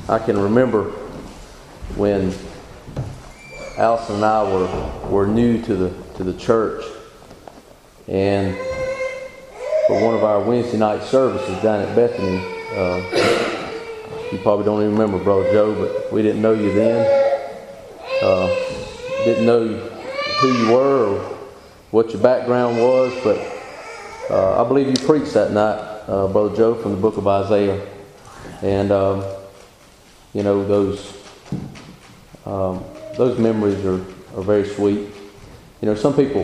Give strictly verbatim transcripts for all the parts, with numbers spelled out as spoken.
I can remember when Allison and I were, were new to the to the church, and for one of our Wednesday night services down at Bethany, uh, you probably don't even remember, Brother Joe, but we didn't know you then. Uh, didn't know who you were or what your background was, but uh, I believe you preached that night, uh, Brother Joe, from the book of Isaiah. And, um, you know, those um, those memories are, are very sweet. You know, some people,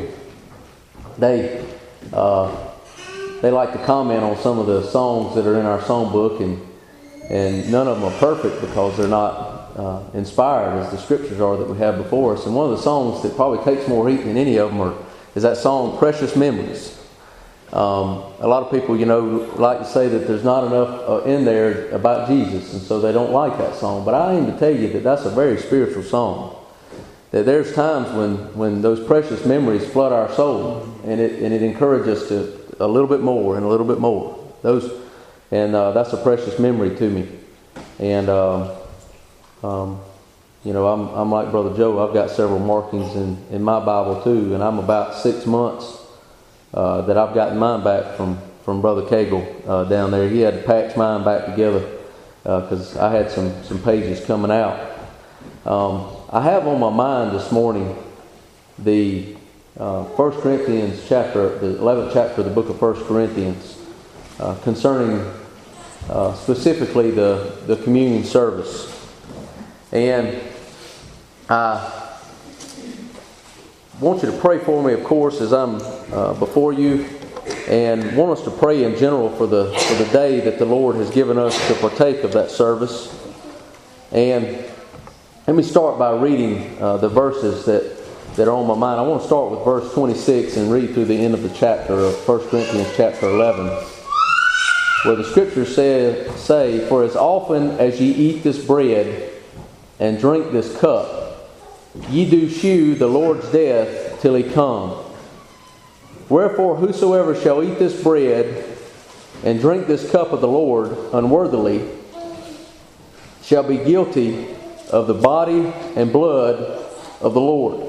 they uh, they like to comment on some of the songs that are in our songbook, and and none of them are perfect because they're not uh, inspired as the scriptures are that we have before us. And one of the songs that probably takes more heat than any of them are, is that song, Precious Memories. Um, a lot of people, you know, like to say that there's not enough uh, in there about Jesus, and so they don't like that song. But I aim to tell you that that's a very spiritual song. That there's times when, when those precious memories flood our soul, and it and it encourages us to a little bit more and a little bit more. Those, and uh, that's a precious memory to me. And um, um, you know, I'm I'm like Brother Joe. I've got several markings in, in my Bible too, and I'm about six months. Uh, that I've gotten mine back from, from Brother Cagle uh, down there. He had to patch mine back together because uh, I had some, some pages coming out. Um, I have on my mind this morning the uh, First Corinthians chapter, the eleventh chapter of the book of First Corinthians, uh, concerning uh, specifically the, the communion service. And I I want you to pray for me, of course, as I'm uh, before you, and want us to pray in general for the for the day that the Lord has given us to partake of that service. And let me start by reading uh, the verses that, that are on my mind. I want to start with verse twenty-six and read through the end of the chapter of First Corinthians chapter eleven, where the scriptures say, say, "For as often as ye eat this bread and drink this cup, ye do shew the Lord's death till he come. Wherefore whosoever shall eat this bread and drink this cup of the Lord unworthily shall be guilty of the body and blood of the Lord.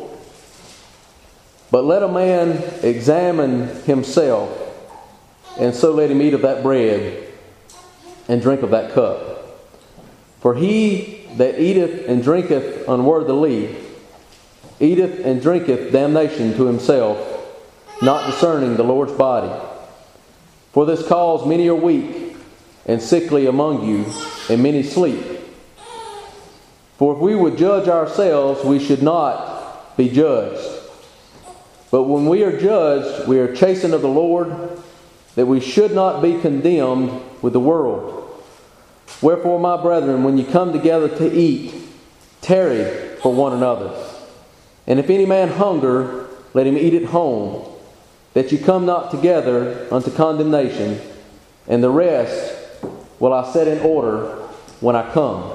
But let a man examine himself, and so let him eat of that bread and drink of that cup. For he that eateth and drinketh unworthily eateth and drinketh damnation to himself, not discerning the Lord's body. For this cause many are weak and sickly among you, and many sleep. For if we would judge ourselves, we should not be judged. But when we are judged, we are chastened of the Lord, that we should not be condemned with the world. Wherefore, my brethren, when you come together to eat, tarry for one another. And if any man hunger, let him eat at home, that you come not together unto condemnation, and the rest will I set in order when I come."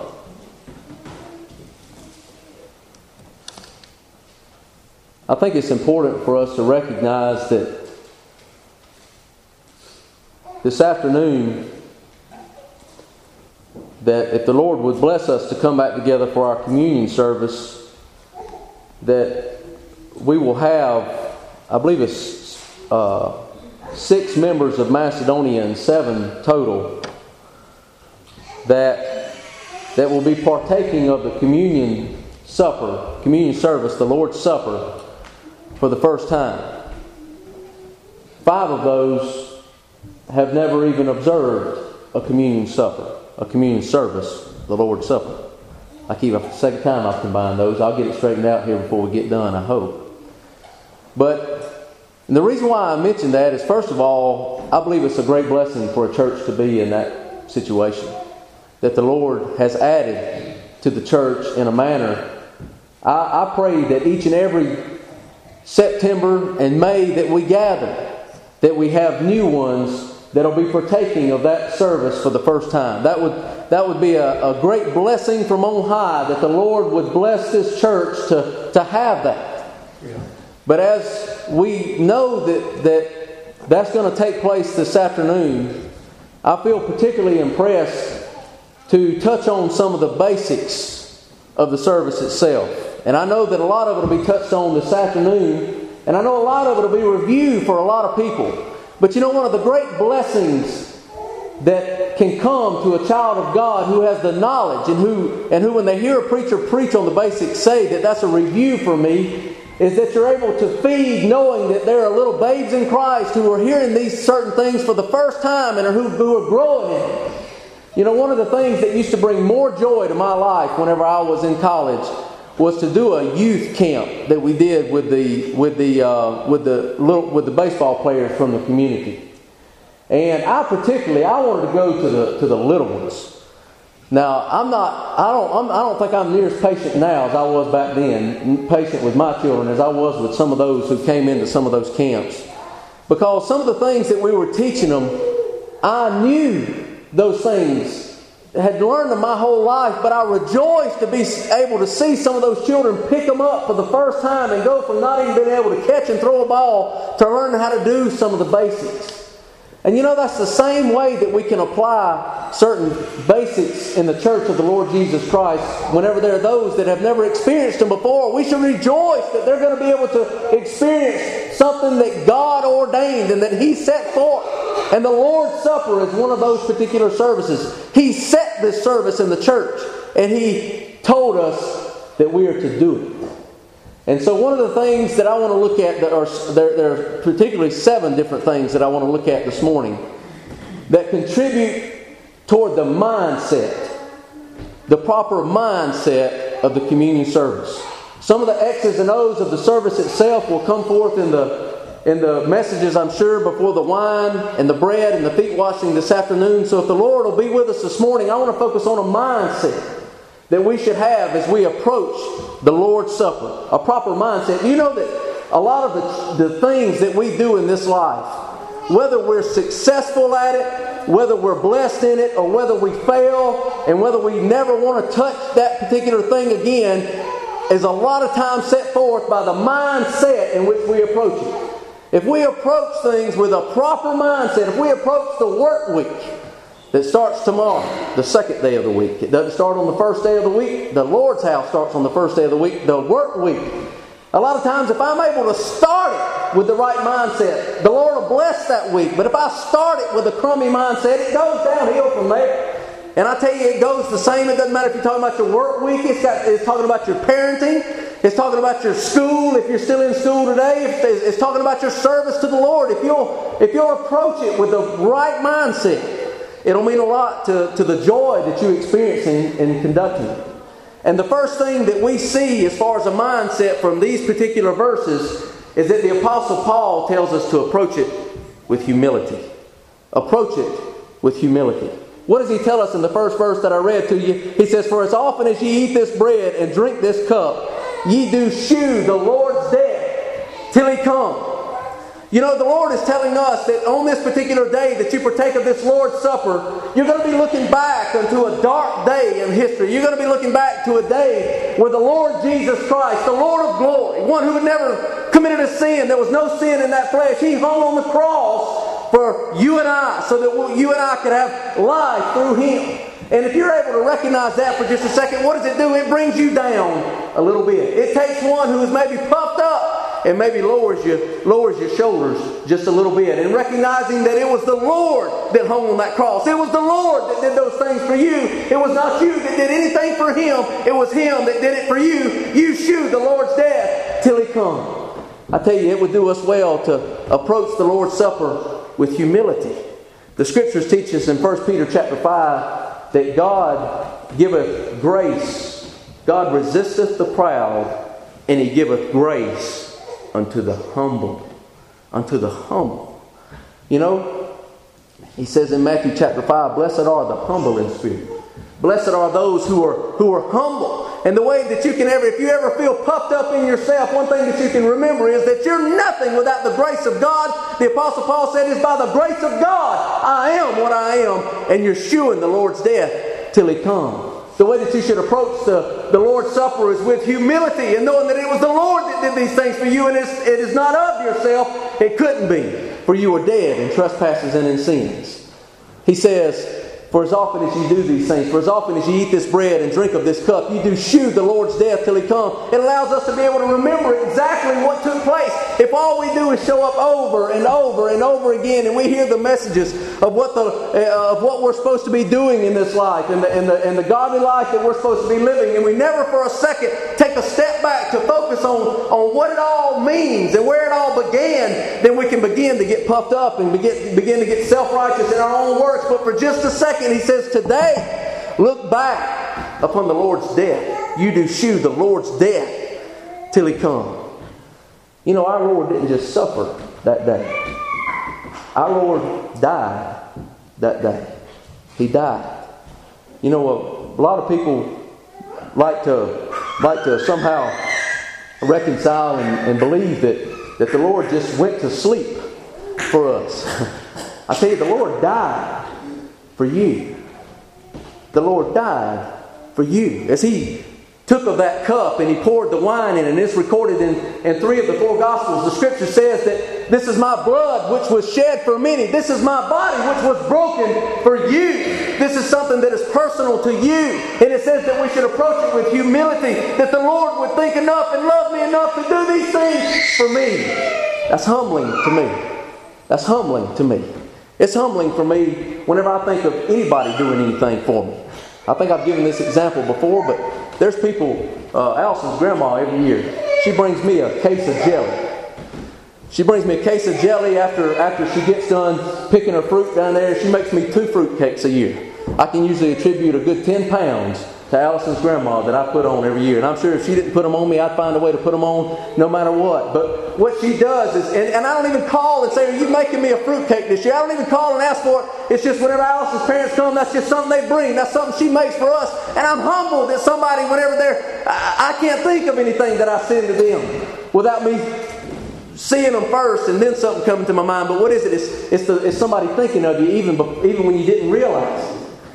I think it's important for us to recognize that this afternoon, that if the Lord would bless us to come back together for our communion service, that we will have, I believe it's uh, six members of Macedonia and seven total that that will be partaking of the communion supper, communion service, the Lord's Supper, for the first time. Five of those have never even observed a communion supper, a communion service, the Lord's Supper. I keep a second time I've combined those. I'll get it straightened out here before we get done, I hope. But the reason why I mention that is, first of all, I believe it's a great blessing for a church to be in that situation. That the Lord has added to the church in a manner. I, I pray that each and every September and May that we gather, that we have new ones that will be partaking of that service for the first time. That would that would be a, a great blessing from on high, that the Lord would bless this church to, to have that. Yeah. But as we know that, that that's going to take place this afternoon, I feel particularly impressed to touch on some of the basics of the service itself. And I know that a lot of it will be touched on this afternoon, and I know a lot of it will be reviewed for a lot of people. But you know, one of the great blessings that can come to a child of God who has the knowledge and who, and who when they hear a preacher preach on the basics say that that's a review for me, is that you're able to feed knowing that there are little babes in Christ who are hearing these certain things for the first time and who, who are growing in it. You know, one of the things that used to bring more joy to my life whenever I was in college was to do a youth camp that we did with the with the uh, with the little with the baseball players from the community. And I particularly, I wanted to go to the to the little ones. Now, I'm not, I don't, I'm, I don't think I'm near as patient now as I was back then, patient with my children as I was with some of those who came into some of those camps, because some of the things that we were teaching them, I knew those things, had learned them my whole life, but I rejoiced to be able to see some of those children pick them up for the first time and go from not even being able to catch and throw a ball to learning how to do some of the basics. And you know, that's the same way that we can apply certain basics in the church of the Lord Jesus Christ. Whenever there are those that have never experienced them before, we should rejoice that they're going to be able to experience something that God ordained and that He set forth. And the Lord's Supper is one of those particular services. He set this service in the church, and He told us that we are to do it. And so one of the things that I want to look at, that are, there, there are particularly seven different things that I want to look at this morning that contribute toward the mindset, the proper mindset of the communion service. Some of the X's and O's of the service itself will come forth in the in the messages, I'm sure, before the wine and the bread and the feet washing this afternoon. So if the Lord will be with us this morning, I want to focus on a mindset that we should have as we approach the Lord's Supper. A proper mindset. You know that a lot of the, the things that we do in this life, whether we're successful at it, whether we're blessed in it, or whether we fail, and whether we never want to touch that particular thing again, is a lot of times set forth by the mindset in which we approach it. If we approach things with a proper mindset, if we approach the work week that starts tomorrow, the second day of the week. It doesn't start on the first day of the week. The Lord's house starts on the first day of the week, the work week. A lot of times if I'm able to start it with the right mindset, the Lord will bless that week. But if I start it with a crummy mindset, it goes downhill from there. And I tell you, it goes the same. It doesn't matter if you're talking about your work week. It's, got, it's talking about your parenting. It's talking about your school, if you're still in school today. It's, it's talking about your service to the Lord. If you'll, if you'll approach it with the right mindset, it'll mean a lot to, to the joy that you experience in, in conducting it. And the first thing that we see as far as a mindset from these particular verses is that the Apostle Paul tells us to approach it with humility. Approach it with humility. What does he tell us in the first verse that I read to you? He says, "For as often as ye eat this bread and drink this cup, ye do shew the Lord's death till He come." You know, the Lord is telling us that on this particular day that you partake of this Lord's Supper, you're going to be looking back into a dark day in history. You're going to be looking back to a day where the Lord Jesus Christ, the Lord of glory, one who had never committed a sin, there was no sin in that flesh, He hung on the cross for you and I, so that you and I could have life through Him. And if you're able to recognize that for just a second, what does it do? It brings you down a little bit. It takes one who is maybe puffed up and maybe lowers you, lowers your shoulders just a little bit. And recognizing that it was the Lord that hung on that cross. It was the Lord that did those things for you. It was not you that did anything for Him. It was Him that did it for you. You shew the Lord's death till He come. I tell you, it would do us well to approach the Lord's Supper with humility. The Scriptures teach us in First Peter chapter five that God giveth grace. God resisteth the proud, and He giveth grace unto the humble. Unto the humble. You know, He says in Matthew chapter five, "Blessed are the humble in spirit." Blessed are those who are who are humble. And the way that you can ever, if you ever feel puffed up in yourself, one thing that you can remember is that you're nothing without the grace of God. The Apostle Paul said, "It's by the grace of God I am what I am." And you're shewing the Lord's death till He comes. The way that you should approach the, the Lord's Supper is with humility and knowing that it was the Lord that did these things for you, and it's, it is not of yourself. It couldn't be, for you were dead in trespasses and in sins. He says, For as often as you do these things, for as often as you eat this bread and drink of this cup, you do shew the Lord's death till He come. It allows us to be able to remember exactly what took place. If all we do is show up over and over and over again, and we hear the messages of what the uh, of what we're supposed to be doing in this life, and the, and, the, and the godly life that we're supposed to be living, and we never for a second take a step back to focus on, on what it all means and where it all began, then we can begin to get puffed up and begin, begin to get self-righteous in our own works. But for just a second, he says, today, look back upon the Lord's death. You do shew the Lord's death till He come. You know, our Lord didn't just suffer that day. Our Lord died that day. He died. You know, a, a lot of people like to like to somehow reconcile and, and believe that, that the Lord just went to sleep for us. I tell you, the Lord died for you. The Lord died for you. As He took of that cup and He poured the wine in, and it's recorded in, in three of the four Gospels, the Scripture says that this is my blood which was shed for many. This is my body which was broken for you. This is something that is personal to you. And it says that we should approach it with humility, that the Lord would think enough and love me enough to do these things for me. That's humbling to me. That's humbling to me. It's humbling for me whenever I think of anybody doing anything for me. I think I've given this example before, but there's people, uh, Allison's grandma every year, she brings me a case of jelly. She brings me a case of jelly after, after she gets done picking her fruit down there. She makes me two fruit cakes a year. I can usually attribute a good ten pounds to Allison's grandma that I put on every year. And I'm sure if she didn't put them on me, I'd find a way to put them on no matter what. But what she does is, and, and I don't even call and say, are you making me a fruitcake this year? I don't even call and ask for it. It's just whenever Allison's parents come, that's just something they bring. That's something she makes for us. And I'm humbled that somebody, whenever they're, I, I can't think of anything that I send to them without me seeing them first and then something coming to my mind. But what is it? It's, it's, the, it's somebody thinking of you even, even when you didn't realize.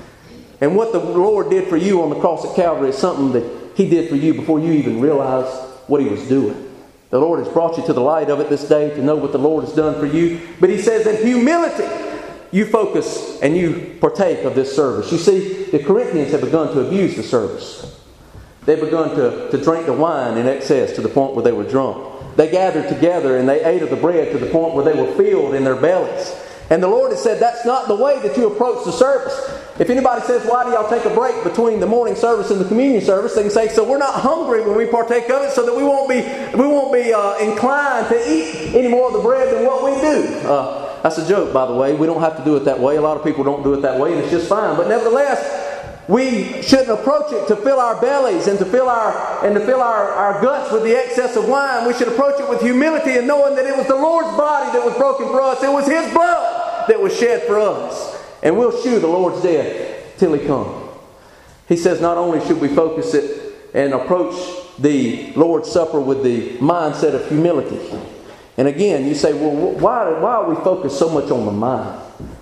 And what the Lord did for you on the cross at Calvary is something that He did for you before you even realized what He was doing. The Lord has brought you to the light of it this day to know what the Lord has done for you. But He says in humility, you focus and you partake of this service. You see, the Corinthians have begun to abuse the service. They've begun to, to drink the wine in excess to the point where they were drunk. They gathered together and they ate of the bread to the point where they were filled in their bellies. And the Lord has said that's not the way that you approach the service. If anybody says, why do y'all take a break between the morning service and the communion service? They can say, so we're not hungry when we partake of it, so that we won't be we won't be uh, inclined to eat any more of the bread than what we do. Uh, that's a joke, by the way. We don't have to do it that way. A lot of people don't do it that way, and it's just fine. But nevertheless, we shouldn't approach it to fill our bellies and to fill our and to fill our, our guts with the excess of wine. We should approach it with humility and knowing that it was the Lord's body that was broken for us. It was His blood that was shed for us. And we'll shew the Lord's death till He come. He says not only should we focus it and approach the Lord's Supper with the mindset of humility. And again, you say, well, why, why are we focused so much on the mind?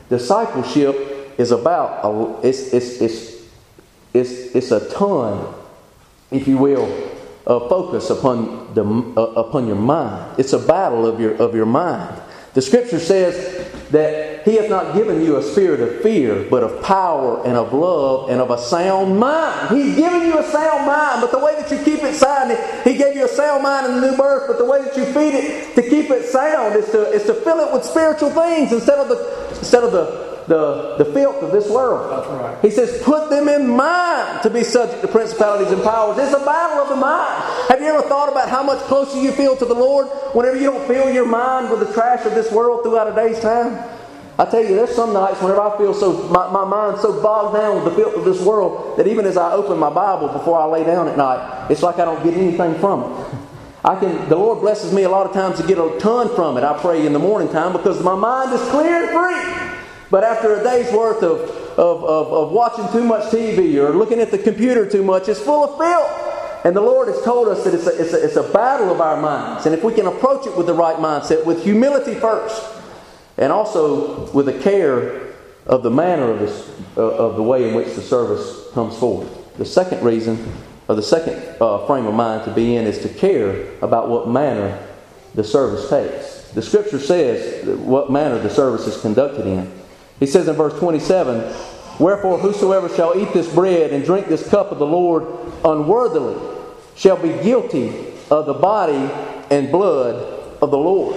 Discipleship is about, a, it's, it's, it's, it's, it's a ton, if you will, of focus upon, the, uh, upon your mind. It's a battle of your, of your mind. The Scripture says that He hath not given you a spirit of fear, but of power and of love and of a sound mind. He's given you a sound mind, but the way that you keep it sound, He gave you a sound mind in the new birth, but the way that you feed it to keep it sound is to, is to fill it with spiritual things instead of the instead of the The, the filth of this world. That's right. He says, put them in mind to be subject to principalities and powers. It's a battle of the mind. Have you ever thought about how much closer you feel to the Lord whenever you don't fill your mind with the trash of this world throughout a day's time? I tell you, there's some nights whenever I feel so, my, my mind's so bogged down with the filth of this world that even as I open my Bible before I lay down at night, it's like I don't get anything from it. I can, the Lord blesses me a lot of times to get a ton from it. I pray in the morning time because my mind is clear and free. But after a day's worth of, of, of, of watching too much T V or looking at the computer too much, it's full of filth. And the Lord has told us that it's a, it's, a, it's a battle of our minds. And if we can approach it with the right mindset, with humility first, and also with the care of the manner of, this, uh, of the way in which the service comes forth. The second reason, or the second uh, frame of mind to be in, is to care about what manner the service takes. The Scripture says what manner the service is conducted in. He says in verse twenty-seven, Wherefore whosoever shall eat this bread and drink this cup of the Lord unworthily shall be guilty of the body and blood of the Lord.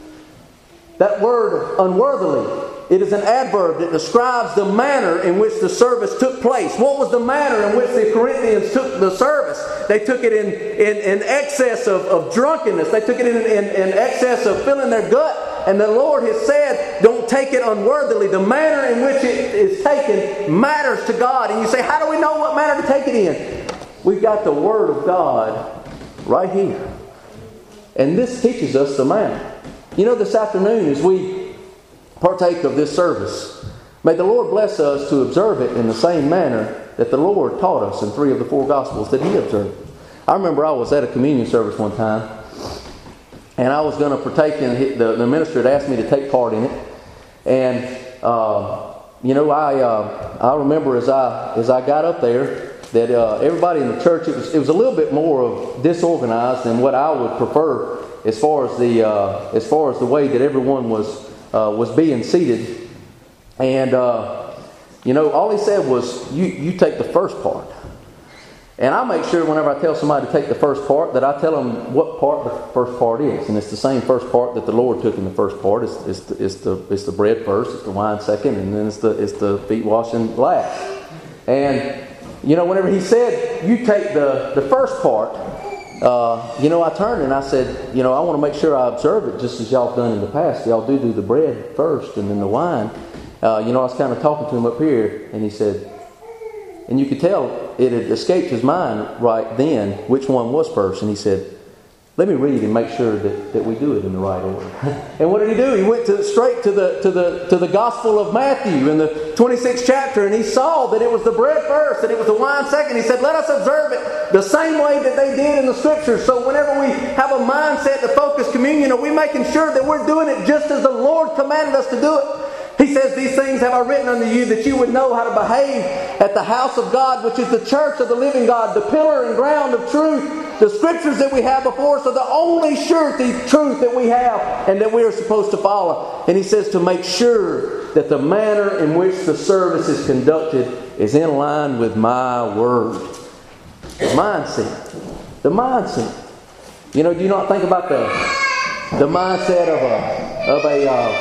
That word unworthily, it is an adverb that describes the manner in which the service took place. What was the manner in which the Corinthians took the service? They took it in, in, in excess of, of drunkenness. They took it in, in, in excess of filling their gut. And the Lord has said, don't take it unworthily. The manner in which it is taken matters to God. And you say, how do we know what manner to take it in? We've got the Word of God right here. And this teaches us the manner. You know, this afternoon as we partake of this service, may the Lord bless us to observe it in the same manner that the Lord taught us in three of the four Gospels that He observed. I remember I was at a communion service one time, and I was going to partake in it. The, the minister had asked me to take part in it. And, uh, you know, I uh, I remember as I as I got up there that uh, everybody in the church, it was, it was a little bit more of disorganized than what I would prefer as far as the uh, as far as the way that everyone was uh, was being seated. And, uh, you know, all he said was, you, you take the first part. And I make sure whenever I tell somebody to take the first part, that I tell them what part the first part is. And it's the same first part that the Lord took in the first part. It's, it's, the, it's, the, it's the bread first, it's the wine second, and then it's the, it's the feet washing last. And, you know, whenever he said, you take the, the first part, uh, you know, I turned and I said, you know, I want to make sure I observe it just as y'all have done in the past. Y'all do do the bread first and then the wine. Uh, you know, I was kind of talking to him up here, and he said, and you could tell it had escaped his mind right then which one was first. And he said, let me read and make sure that, that we do it in the right order. And what did he do? He went to, straight to the to the to the Gospel of Matthew in the twenty-sixth chapter, and he saw that it was the bread first and it was the wine second. He said, let us observe it the same way that they did in the Scriptures. So whenever we have a mindset to focus communion, are we making sure that we're doing it just as the Lord commanded us to do it? He says, these things have I written unto you that you would know how to behave at the house of God, which is the church of the living God, the pillar and ground of truth. The Scriptures that we have before us are the only surety truth that we have and that we are supposed to follow. And he says to make sure that the manner in which the service is conducted is in line with my word. The mindset. The mindset. You know, do you not think about the, the mindset of a... Of a uh,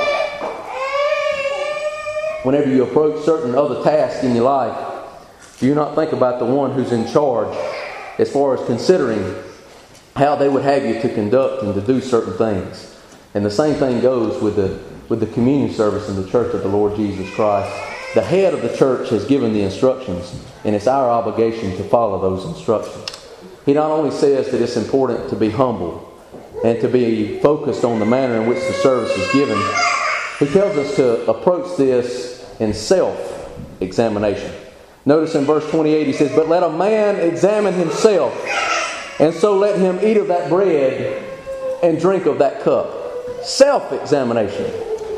whenever you approach certain other tasks in your life, do you not think about the one who's in charge as far as considering how they would have you to conduct and to do certain things? And the same thing goes with the with the communion service in the church of the Lord Jesus Christ. The head of the church has given the instructions, and it's our obligation to follow those instructions. He not only says that it's important to be humble and to be focused on the manner in which the service is given, he tells us to approach this in self-examination. Notice in verse twenty-eight he says, but let a man examine himself, and so let him eat of that bread and drink of that cup. Self-examination.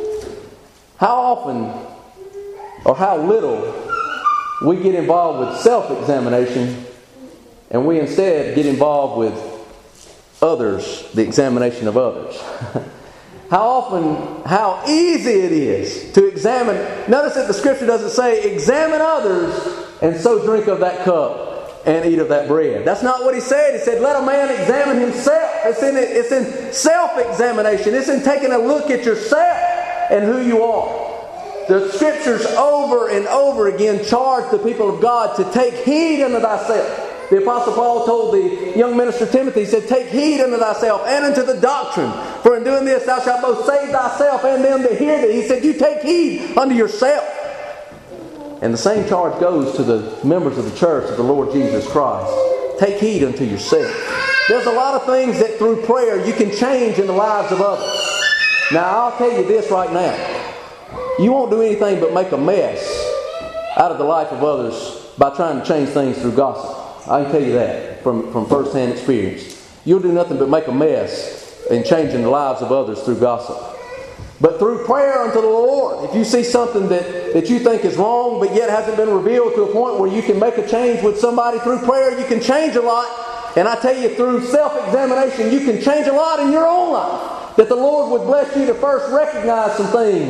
How often or how little we get involved with self-examination, and we instead get involved with others, the examination of others. How often, how easy it is to examine. Notice that the Scripture doesn't say, examine others and so drink of that cup and eat of that bread. That's not what he said. He said, let a man examine himself. It's in, it's in self-examination. It's in taking a look at yourself and who you are. The Scriptures over and over again charge the people of God to take heed unto thyself. The Apostle Paul told the young minister Timothy, he said, take heed unto thyself and unto the doctrine. For in doing this thou shalt both save thyself and them that hear thee. He said, you take heed unto yourself. And the same charge goes to the members of the church of the Lord Jesus Christ. Take heed unto yourself. There's a lot of things that through prayer you can change in the lives of others. Now I'll tell you this right now. You won't do anything but make a mess out of the life of others by trying to change things through gossip. I can tell you that from, from first-hand experience. You'll do nothing but make a mess in changing the lives of others through gossip. But through prayer unto the Lord, if you see something that, that you think is wrong but yet hasn't been revealed to a point where you can make a change with somebody through prayer, you can change a lot. And I tell you, through self-examination, you can change a lot in your own life. That the Lord would bless you to first recognize some things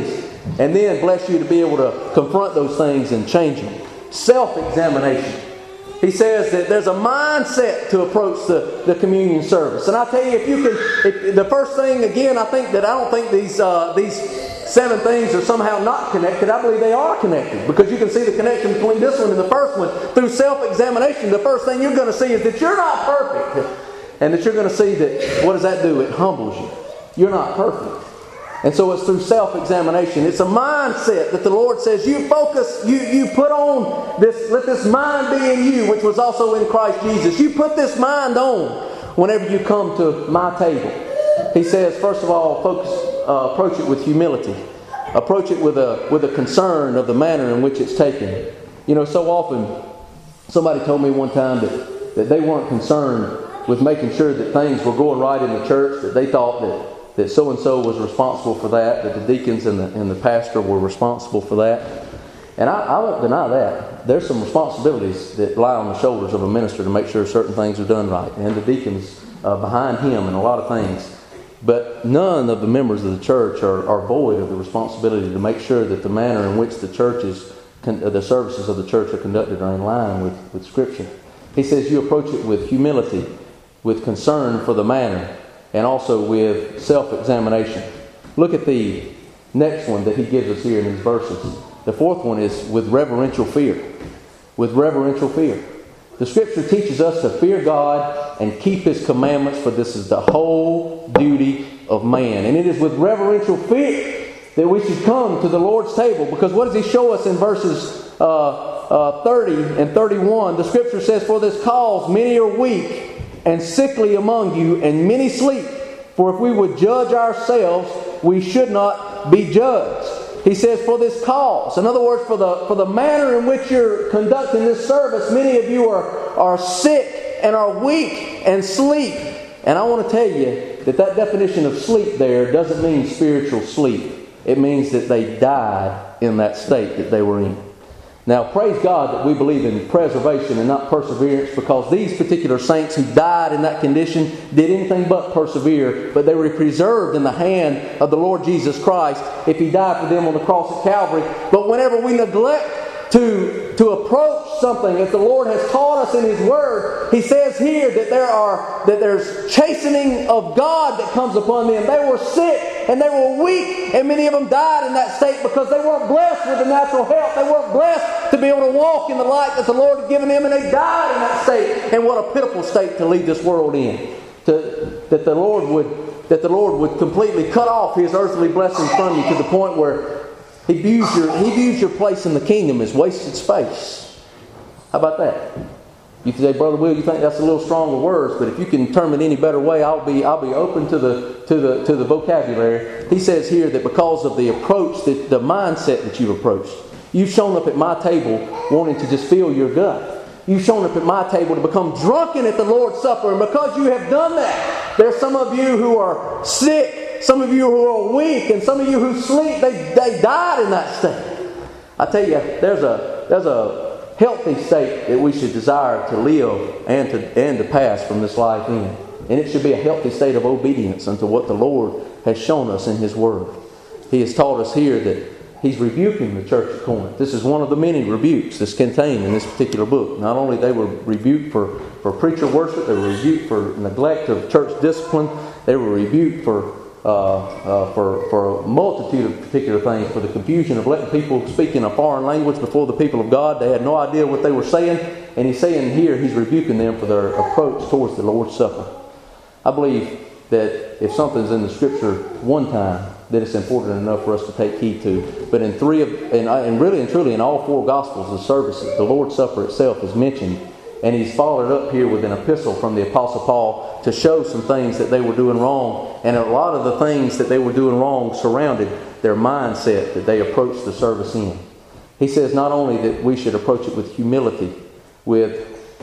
And then bless you to be able to confront those things and change them. Self-examination. He says that there's a mindset to approach the, the communion service. And I tell you, if you can, if, the first thing, again, I think that I don't think these uh, these seven things are somehow not connected. I believe they are connected, because you can see the connection between this one and the first one. Through self-examination, the first thing you're going to see is that you're not perfect. And that you're going to see that, what does that do? It humbles you. You're not perfect. And so it's through self-examination. It's a mindset that the Lord says, you focus, you, you put on this, let this mind be in you, which was also in Christ Jesus. You put this mind on whenever you come to my table. He says, first of all, focus, uh, approach it with humility. Approach it with a, with a concern of the manner in which it's taken. You know, so often, somebody told me one time that, that they weren't concerned with making sure that things were going right in the church, that they thought that that so-and-so was responsible for that, that the deacons and the, and the pastor were responsible for that. And I, I won't deny that. There's some responsibilities that lie on the shoulders of a minister to make sure certain things are done right, and the deacons uh, behind him and a lot of things. But none of the members of the church are, are void of the responsibility to make sure that the manner in which the church is, con- the services of the church are conducted are in line with, with Scripture. He says you approach it with humility, with concern for the manner, and also with self-examination. Look at the next one that he gives us here in these verses. The fourth one is with reverential fear. With reverential fear. The Scripture teaches us to fear God and keep His commandments, for this is the whole duty of man. And it is with reverential fear that we should come to the Lord's table. Because what does He show us in verses uh, uh, thirty and thirty-one? The Scripture says, for this cause many are weak and sickly among you, and many sleep. For if we would judge ourselves, we should not be judged. He says, for this cause. In other words, for the for the manner in which you're conducting this service, many of you are, are sick and are weak and sleep. And I want to tell you that that definition of sleep there doesn't mean spiritual sleep. It means that they died in that state that they were in. Now, praise God that we believe in preservation and not perseverance, because these particular saints who died in that condition did anything but persevere, but they were preserved in the hand of the Lord Jesus Christ if He died for them on the cross at Calvary. But whenever we neglect to, to approach something as the Lord has taught us in His Word, He says here that there are that there's chastening of God that comes upon them. They were sick and they were weak, and many of them died in that state because they weren't blessed with the natural health. They weren't blessed to be able to walk in the light that the Lord had given them, and they died in that state. And what a pitiful state to leave this world in. To, that the Lord would that the Lord would completely cut off His earthly blessings from you to the point where He views your He views your place in the kingdom as wasted space. How about that? You say, Brother Will, you think that's a little stronger words, but if you can term it any better way, I'll be I'll be open to the to the to the vocabulary. He says here that because of the approach, that the mindset that you've approached, you've shown up at my table wanting to just fill your gut. You've shown up at my table to become drunken at the Lord's Supper, and because you have done that, there's some of you who are sick, some of you who are weak, and some of you who sleep. They they died in that state. I tell you, there's a there's a healthy state that we should desire to live and to and to pass from this life in. And it should be a healthy state of obedience unto what the Lord has shown us in His Word. He has taught us here that He's rebuking the church at Corinth. This is one of the many rebukes that's contained in this particular book. Not only they were rebuked for, for preacher worship, they were rebuked for neglect of church discipline, they were rebuked for Uh, uh, for, for a multitude of particular things, for the confusion of letting people speak in a foreign language before the people of God. They had no idea what they were saying, and he's saying here, he's rebuking them for their approach towards the Lord's Supper. I believe that if something's in the Scripture one time, that it's important enough for us to take heed to. But in three of, and, and really and truly in all four Gospels, the services, the Lord's Supper itself is mentioned. And he's followed up here with an epistle from the Apostle Paul to show some things that they were doing wrong. And a lot of the things that they were doing wrong surrounded their mindset that they approached the service in. He says not only that we should approach it with humility, with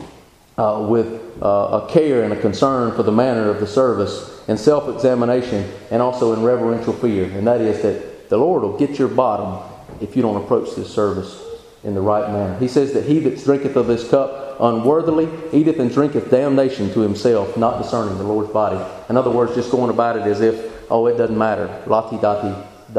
uh, with uh, a care and a concern for the manner of the service, and self-examination, and also in reverential fear. And that is that the Lord will get your bottom if you don't approach this service in the right manner. He says that he that drinketh of this cup unworthily eateth and drinketh damnation to himself, not discerning the Lord's body. In other words, just going about it as if, oh, it doesn't matter. La-ti-da-ti-da.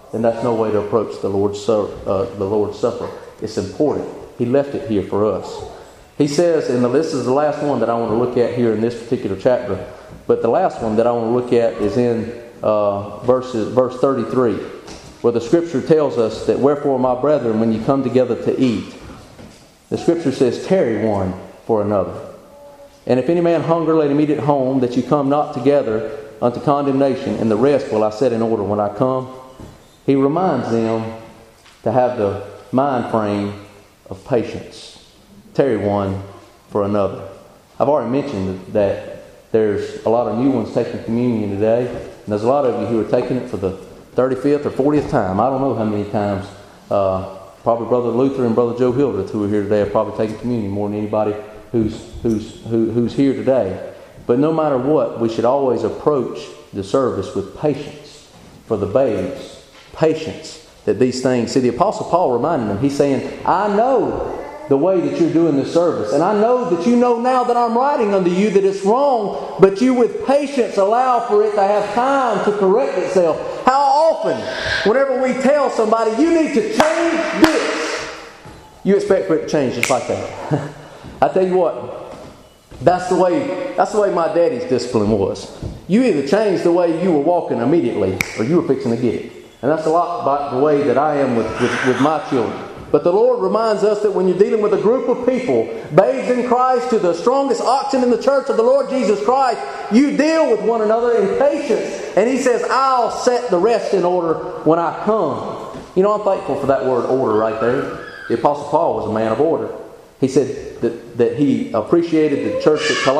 then that's no way to approach the Lord's, uh, the Lord's Supper. It's important. He left it here for us. He says, and this is the last one that I want to look at here in this particular chapter, but the last one that I want to look at is in uh, verses, verse thirty-three, where the Scripture tells us that, wherefore, my brethren, when you come together to eat, the Scripture says, tarry one for another. And if any man hunger, let him eat at home, that you come not together unto condemnation, and the rest will I set in order when I come. He reminds them to have the mind frame of patience. Tarry one for another. I've already mentioned that there's a lot of new ones taking communion today, and there's a lot of you who are taking it for the thirty-fifth or fortieth time. I don't know how many times. Uh, probably Brother Luther and Brother Joe Hildreth, who are here today, have probably taken communion more than anybody who's who's who, who's here today. But no matter what, we should always approach the service with patience for the babes. Patience that these things. See, the Apostle Paul reminded them. He's saying, I know the way that you're doing this service. And I know that you know now that I'm writing unto you that it's wrong, but you with patience allow for it to have time to correct itself. How often, whenever we tell somebody, you need to change this, you expect for it to change just like that. I tell you what, that's the way that's the way my daddy's discipline was. You either changed the way you were walking immediately, or you were fixing to get it. And that's a lot about the way that I am with, with, with my children. But the Lord reminds us that when you're dealing with a group of people, babes in Christ, to the strongest oxen in the church of the Lord Jesus Christ, you deal with one another in patience. And He says, I'll set the rest in order when I come. You know, I'm thankful for that word order right there. The Apostle Paul was a man of order. He said that, that he appreciated the church at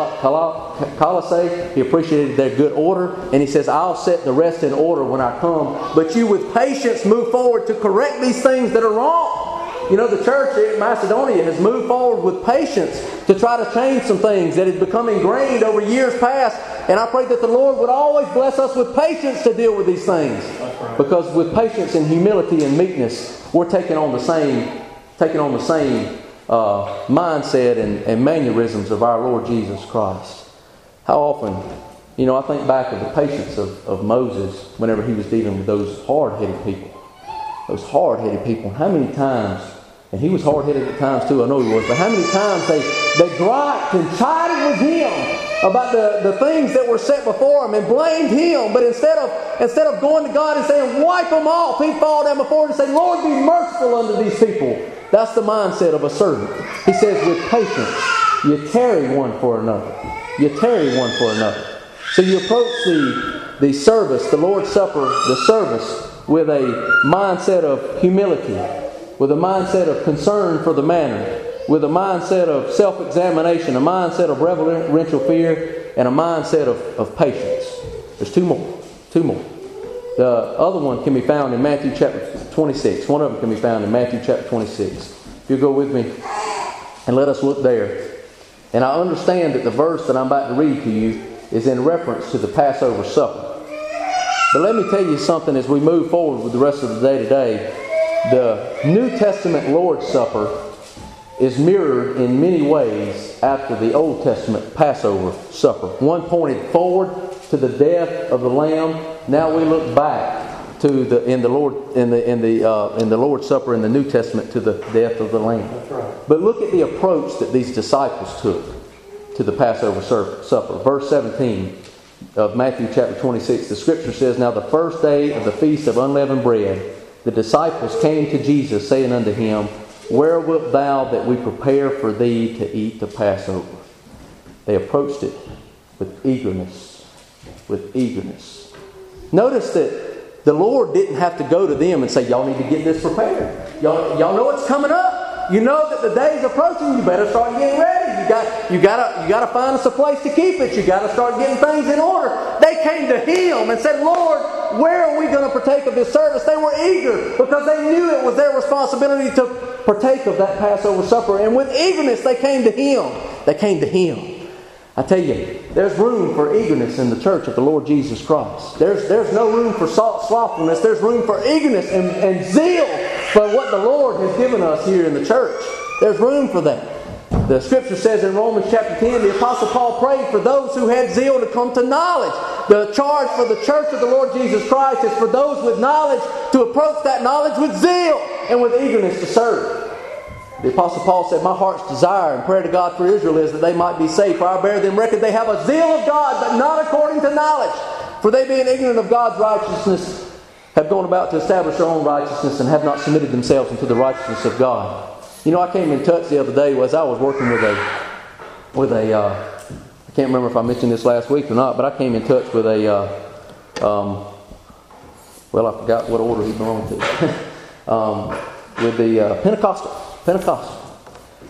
Colossae. He appreciated their good order. And he says, I'll set the rest in order when I come. But you with patience move forward to correct these things that are wrong. You know, the church in Macedonia has moved forward with patience to try to change some things that had become ingrained over years past. And I pray that the Lord would always bless us with patience to deal with these things. Because with patience and humility and meekness, we're taking on the same, taking on the same uh, mindset and, and mannerisms of our Lord Jesus Christ. How often, you know, I think back of the patience of, of Moses whenever he was dealing with those hard-headed people. Those hard-headed people. How many times, and he was hard-headed at times too, I know he was, but how many times they, they griped and chided with him about the, the things that were set before him and blamed him. But instead of instead of going to God and saying, wipe them off, he'd fall down before him and say, Lord, be merciful unto these people. That's the mindset of a servant. He says, with patience, you tarry one for another. You tarry one for another. So you approach the, the service, the Lord's Supper, the service, with a mindset of humility, with a mindset of concern for the manner, with a mindset of self-examination, a mindset of reverential fear, and a mindset of, of patience. There's two more. Two more. The other one can be found in Matthew chapter twenty-six. One of them can be found in Matthew chapter twenty-six. If you'll go with me and let us look there. And I understand that the verse that I'm about to read to you is in reference to the Passover supper. But let me tell you something as we move forward with the rest of the day today. The New Testament Lord's Supper is mirrored in many ways after the Old Testament Passover supper. One pointed forward to the death of the Lamb. Now we look back to the in the Lord in the in the uh, in the Lord's Supper in the New Testament to the death of the Lamb. That's right. But look at the approach that these disciples took to the Passover supper. Verse seventeen of Matthew chapter twenty-six. The Scripture says, "Now the first day of the feast of unleavened bread, the disciples came to Jesus, saying unto him, Where wilt thou that we prepare for thee to eat the Passover?" They approached it with eagerness. With eagerness. Notice that the Lord didn't have to go to them and say, y'all need to get this prepared. Y'all, y'all know it's coming up. You know that the day's approaching. You better start getting ready. You got, you gotta, you gotta find us a place to keep it. You gotta start getting things in order. They came to Him and said, Lord, where are we going to partake of this service? They were eager because they knew it was their responsibility to partake of that Passover supper. And with eagerness, they came to Him. They came to Him. I tell you, there's room for eagerness in the church of the Lord Jesus Christ. There's, there's no room for slothfulness. There's room for eagerness and, and zeal for what the Lord has given us here in the church. There's room for that. The Scripture says in Romans chapter ten, the Apostle Paul prayed for those who had zeal to come to knowledge. The charge for the church of the Lord Jesus Christ is for those with knowledge to approach that knowledge with zeal and with eagerness to serve. The Apostle Paul said, my heart's desire and prayer to God for Israel is that they might be saved. For I bear them record they have a zeal of God, but not according to knowledge. For they being ignorant of God's righteousness have gone about to establish their own righteousness and have not submitted themselves unto the righteousness of God. You know, I came in touch the other day as I was working with a, with a, uh, I can't remember if I mentioned this last week or not, but I came in touch with a, uh, um, well, I forgot what order he belonged to, um, with the uh, Pentecostal. Pentecostal.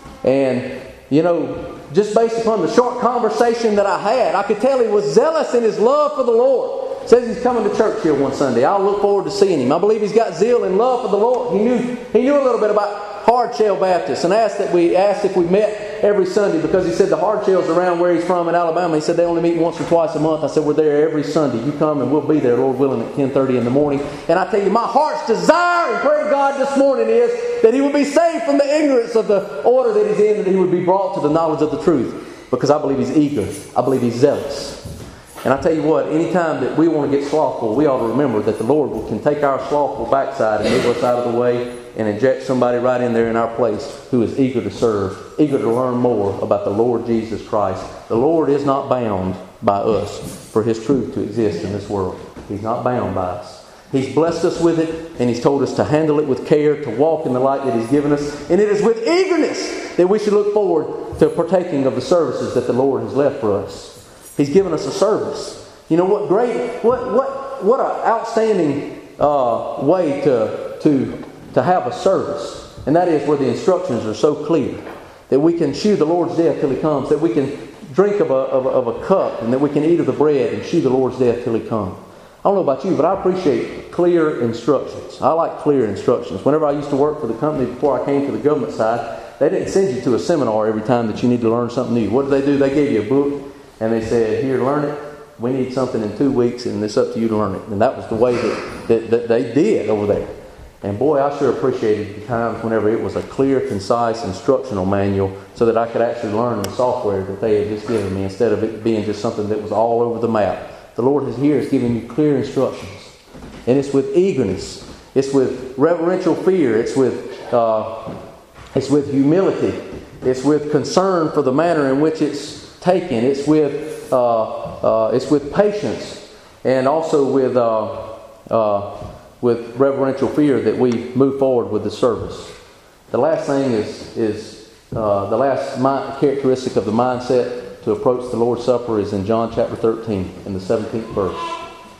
And, you know, just based upon the short conversation that I had, I could tell he was zealous in his love for the Lord. Says he's coming to church here one Sunday. I'll look forward to seeing him. I believe he's got zeal and love for the Lord. He knew he knew a little bit about Hard Shell Baptist and asked that we asked if we met every Sunday, because he said the Hard Shell's around where he's from in Alabama. He said they only meet once or twice a month. I said we're there every Sunday. You come and we'll be there, Lord willing, at ten thirty in the morning. And I tell you, my heart's desire and prayer to God this morning is that he would be saved from the ignorance of the order that he's in, that he would be brought to the knowledge of the truth. Because I believe he's eager. I believe he's zealous. And I tell you what, anytime that we want to get slothful, we ought to remember that the Lord can take our slothful backside and move us out of the way and inject somebody right in there in our place who is eager to serve, eager to learn more about the Lord Jesus Christ. The Lord is not bound by us for His truth to exist in this world. He's not bound by us. He's blessed us with it, and He's told us to handle it with care, to walk in the light that He's given us. And it is with eagerness that we should look forward to partaking of the services that the Lord has left for us. He's given us a service. You know what great, what what what an outstanding uh, way to to to have a service, and that is where the instructions are so clear that we can shew the Lord's death till He comes, that we can drink of a of a, of a cup, and that we can eat of the bread and shew the Lord's death till He comes. I don't know about you, but I appreciate clear instructions. I like clear instructions. Whenever I used to work for the company before I came to the government side, they didn't send you to a seminar every time that you need to learn something new. What did they do? They gave you a book. And they said, here, learn it. We need something in two weeks, and it's up to you to learn it. And that was the way that, that, that they did over there. And boy, I sure appreciated the times whenever it was a clear, concise instructional manual so that I could actually learn the software that they had just given me instead of it being just something that was all over the map. The Lord is here is giving you clear instructions. And it's with eagerness. It's with reverential fear. It's with, uh, it's with humility. It's with concern for the manner in which it's taken. It's with uh, uh, it's with patience, and also with uh, uh, with reverential fear that we move forward with the service. The last thing is is uh, the last mind, characteristic of the mindset to approach the Lord's Supper is in John chapter thirteen, in the seventeenth verse.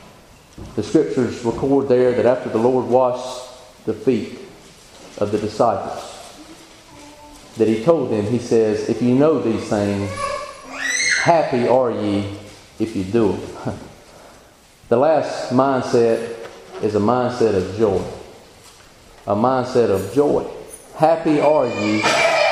The Scriptures record there that after the Lord washed the feet of the disciples, that He told them, He says, "If you know these things, happy are ye if you do them." The last mindset is a mindset of joy. A mindset of joy. Happy are ye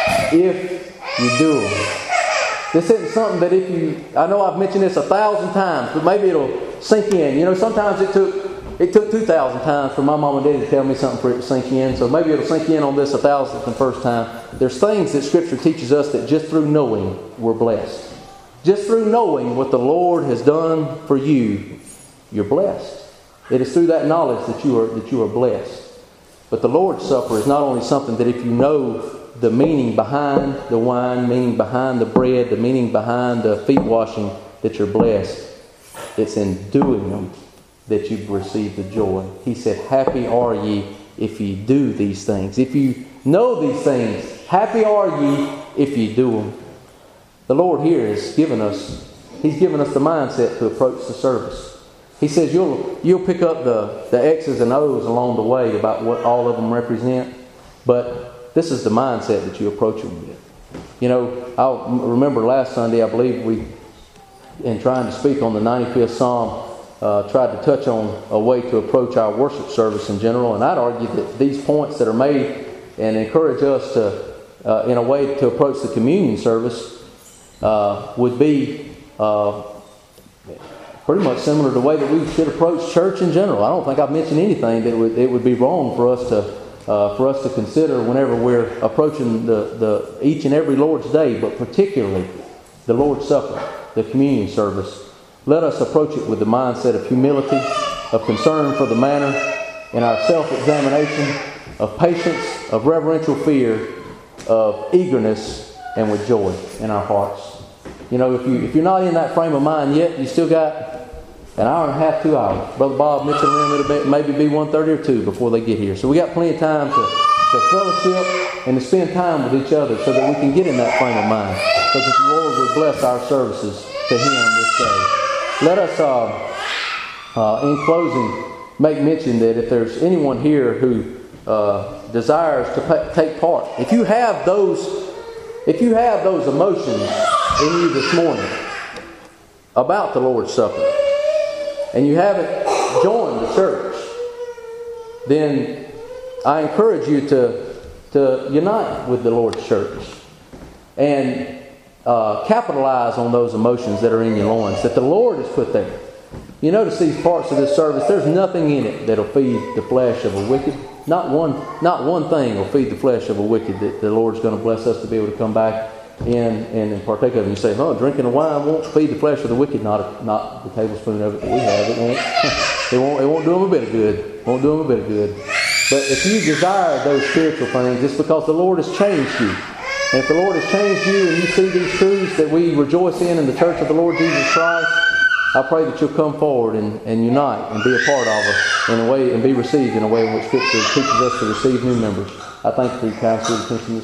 if you do them. This isn't something that if you... I know I've mentioned this a thousand times, but maybe it'll sink in. You know, sometimes it took it took two thousand times for my mom and dad to tell me something for it to sink in. So maybe it'll sink in on this a thousandth and first time. There's things that Scripture teaches us that just through knowing we're blessed. Just through knowing what the Lord has done for you, you're blessed. It is through that knowledge that you are that you are blessed. But the Lord's Supper is not only something that if you know the meaning behind the wine, meaning behind the bread, the meaning behind the feet washing, that you're blessed. It's in doing them that you receive the joy. He said, happy are ye if ye do these things. If you know these things, happy are ye if ye do them. The Lord here has given us, He's given us the mindset to approach the service. He says you'll you'll pick up the, the X's and O's along the way about what all of them represent, but this is the mindset that you approach them with. You know, I remember last Sunday, I believe we, in trying to speak on the ninety-fifth Psalm, uh, tried to touch on a way to approach our worship service in general, and I'd argue that these points that are made and encourage us to, uh, in a way to approach the communion service, Uh, would be uh, pretty much similar to the way that we should approach church in general. I don't think I've mentioned anything that would, it would be wrong for us to uh, for us to consider whenever we're approaching the, the each and every Lord's Day, but particularly the Lord's Supper, the communion service. let us approach it with the mindset of humility, of concern for the manner, in our self-examination, of patience, of reverential fear, of eagerness, and with joy in our hearts. You know, if, you, if you're not in that frame of mind yet, you still got an hour and a half, two hours. Brother Bob, Mitchell and them, it'll maybe be one thirty or two before they get here. So we got plenty of time to, to fellowship and to spend time with each other so that we can get in that frame of mind, so that the Lord would bless our services to Him this day. Let us, uh, uh, in closing, make mention that if there's anyone here who uh, desires to pa- take part, if you have those, if you have those emotions in you this morning about the Lord's Supper, and you haven't joined the church, then I encourage you to to unite with the Lord's church and uh, capitalize on those emotions that are in your loins that the Lord has put there. You notice these parts of this service, there's nothing in it that'll feed the flesh of a wicked. Not one, not one thing will feed the flesh of a wicked that the Lord's going to bless us to be able to come back in and, and partake of it. And you say, oh, drinking the wine won't feed the flesh of the wicked. Not not the tablespoon of it that we have. It won't. it won't. It won't do them a bit of good. It won't do them a bit of good. But if you desire those spiritual things, it's because the Lord has changed you. And if the Lord has changed you and you see these truths that we rejoice in in the church of the Lord Jesus Christ, I pray that you'll come forward and, and unite and be a part of us in a way and be received in a way in which Scripture teaches us to receive new members. I thank you for your kind attention this